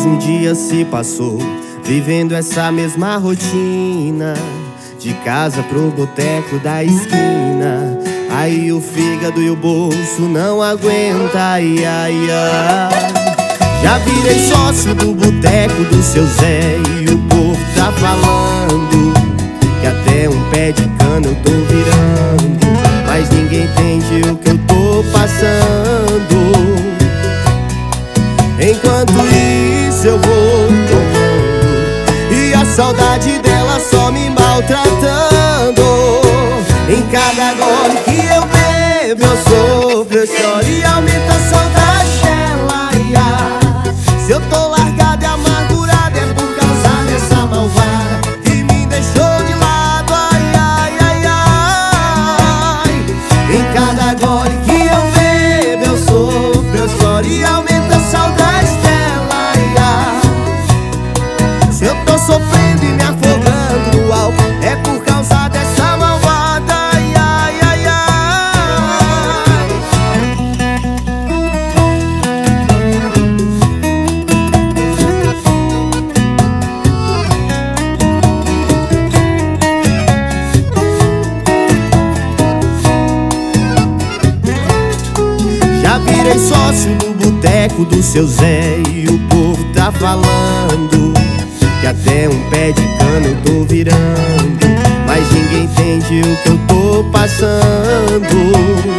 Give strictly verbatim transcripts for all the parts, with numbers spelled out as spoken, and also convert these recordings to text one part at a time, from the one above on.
Mais um dia se passou, vivendo essa mesma rotina, de casa pro boteco da esquina. Aí o fígado e o bolso não aguenta, ai, ai, ai. Já virei sócio do boteco do seu Zé e o povo tá falando que até um pé de cana eu tô virando, mas ninguém entende o que eu tô passando. Enquanto isso eu vou tomando e a saudade dela só me maltratando. Em cada gole que eu bebo eu sofro, eu choro e aumenta a saudade dela, ia. Se eu tô largado e amargurado é por causa dessa malvada que me deixou de lado, ai, ai, ai, ai. Em cada gole que eu bebo eu sofro, eu choro e aumenta a saudade dela, ia. Se eu tô sofrendo e me afogando no álcool é por causa dessa malvada, ai, ai, ai, ai. Já virei sócio do boteco do seu Zé e o povo tá falando que até um pé de cana eu tô virando, mas ninguém entende o que eu tô passando.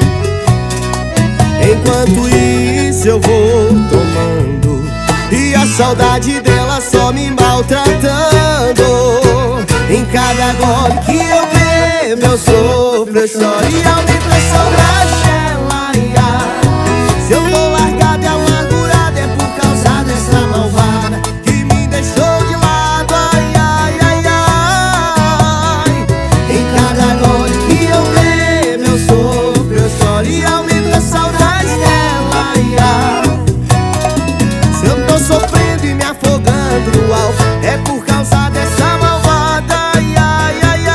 Enquanto isso eu vou tomando e a saudade dela só me maltratando. Em cada gole que eu bebo eu sofro, eu choro e aumento a saudade dela, ia. Se eu tô largado e amargurado é por causa dessa malvada que me deixou de lado, ai, ai, ai, ai. Em cada gole que eu bebo eu sofro, eu choro e aumento a saudade dela, ia. Se eu tô sofrendo e me afogando no álcool é por causa dessa malvada, ai, ai, ai,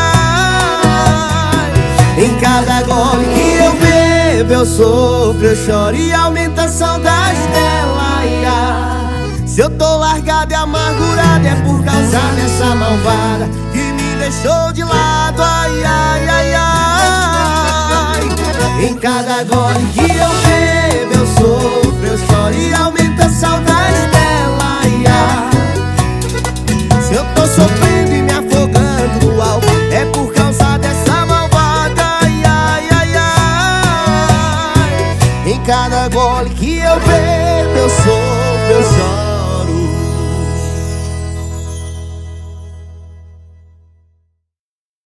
ai. Em cada gole que eu bebo eu sofro, eu choro e aumenta a saudade dela, ia. Se eu tô largado e amargurado é por causa dessa malvada que me deixou de lado, ai, ai, ai, ai. Em cada gole que eu bebo eu sofro, eu choro e aumenta a saudade dela, ia. Se eu tô sofrendo e me afogando no álcool é por causa dessa malvada, ai, ai, ai, ai. Em cada gole que eu bebo eu sofro, eu sofro.